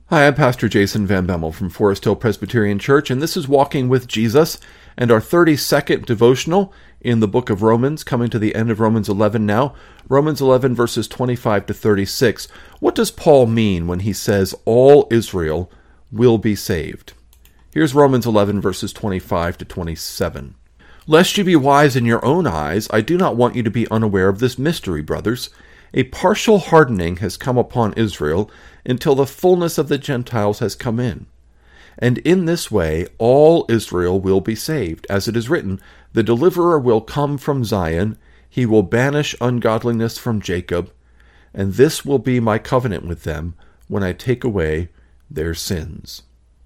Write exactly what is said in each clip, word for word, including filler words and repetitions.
Hi, I'm Pastor Jason Van Bemmel from Forest Hill Presbyterian Church, and this is Walking with Jesus and our thirty-second devotional in the book of Romans, coming to the end of Romans eleven now. Romans eleven, verses twenty-five to thirty-six. What does Paul mean when he says all Israel will be saved? Here's Romans eleven, verses twenty-five to twenty-seven. Lest you be wise in your own eyes, I do not want you to be unaware of this mystery, brothers. A partial hardening has come upon Israel until the fullness of the Gentiles has come in. And in this way all Israel will be saved. As it is written, the deliverer will come from Zion, he will banish ungodliness from Jacob, and this will be my covenant with them when I take away their sins.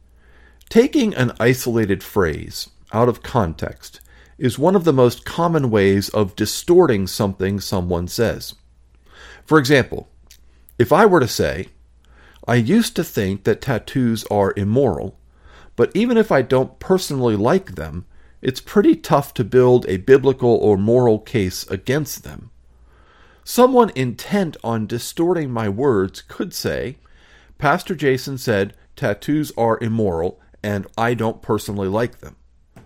Taking an isolated phrase out of context is one of the most common ways of distorting something someone says. For example, if I were to say, I used to think that tattoos are immoral, but even if I don't personally like them, it's pretty tough to build a biblical or moral case against them. Someone intent on distorting my words could say, Pastor Jason said tattoos are immoral and I don't personally like them.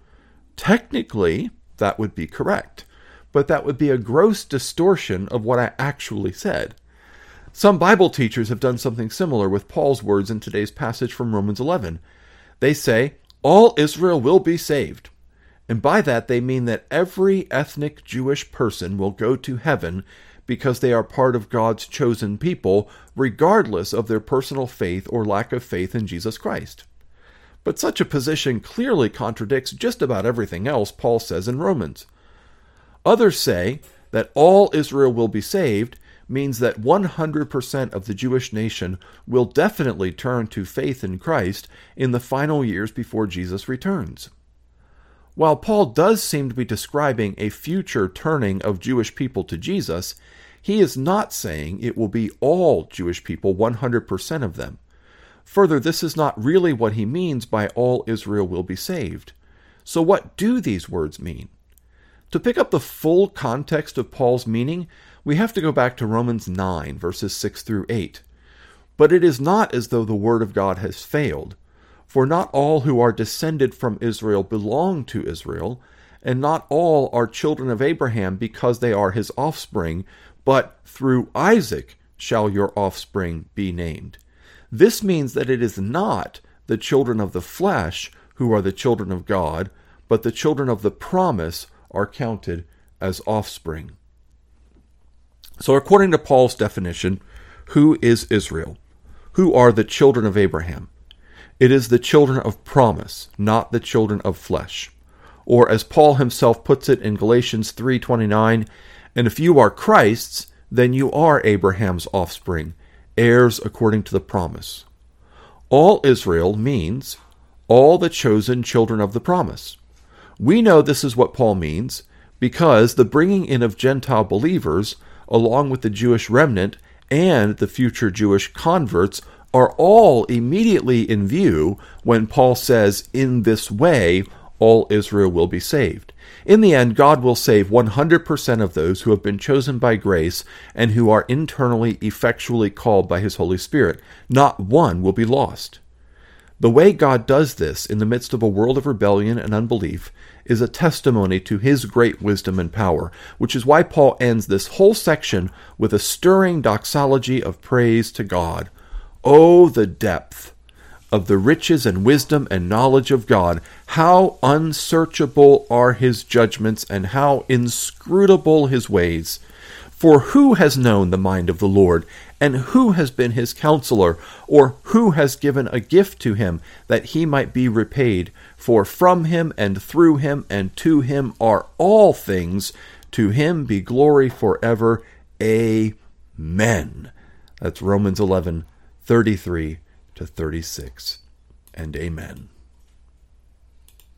Technically, that would be correct, but that would be a gross distortion of what I actually said. Some Bible teachers have done something similar with Paul's words in today's passage from Romans eleven. They say, all Israel will be saved. And by that they mean that every ethnic Jewish person will go to heaven because they are part of God's chosen people, regardless of their personal faith or lack of faith in Jesus Christ. But such a position clearly contradicts just about everything else Paul says in Romans. Others say that all Israel will be saved means that one hundred percent of the Jewish nation will definitely turn to faith in Christ in the final years before Jesus returns. While Paul does seem to be describing a future turning of Jewish people to Jesus, he is not saying it will be all Jewish people, one hundred percent of them. Further, this is not really what he means by all Israel will be saved. So what do these words mean? To pick up the full context of Paul's meaning, we have to go back to Romans nine, verses six through eight. But it is not as though the word of God has failed, for not all who are descended from Israel belong to Israel, and not all are children of Abraham because they are his offspring, but through Isaac shall your offspring be named. This means that it is not the children of the flesh who are the children of God, but the children of the promise are counted as offspring. So according to Paul's definition, who is Israel? Who are the children of Abraham? It is the children of promise, not the children of flesh. Or as Paul himself puts it in Galatians three twenty-nine, and if you are Christ's, then you are Abraham's offspring, heirs according to the promise. All Israel means all the chosen children of the promise. We know this is what Paul means because the bringing in of Gentile believers, along with the Jewish remnant and the future Jewish converts, are all immediately in view when Paul says, in this way, all Israel will be saved. In the end, God will save one hundred percent of those who have been chosen by grace and who are internally effectually called by his Holy Spirit. Not one will be lost. The way God does this in the midst of a world of rebellion and unbelief is a testimony to his great wisdom and power, which is why Paul ends this whole section with a stirring doxology of praise to God. Oh, the depth of the riches and wisdom and knowledge of God! How unsearchable are his judgments and how inscrutable his ways! For who has known the mind of the Lord, and who has been his counselor, or who has given a gift to him, that he might be repaid? For from him, and through him, and to him are all things. To him be glory forever. Amen. That's Romans eleven, thirty-three to thirty-six. And amen.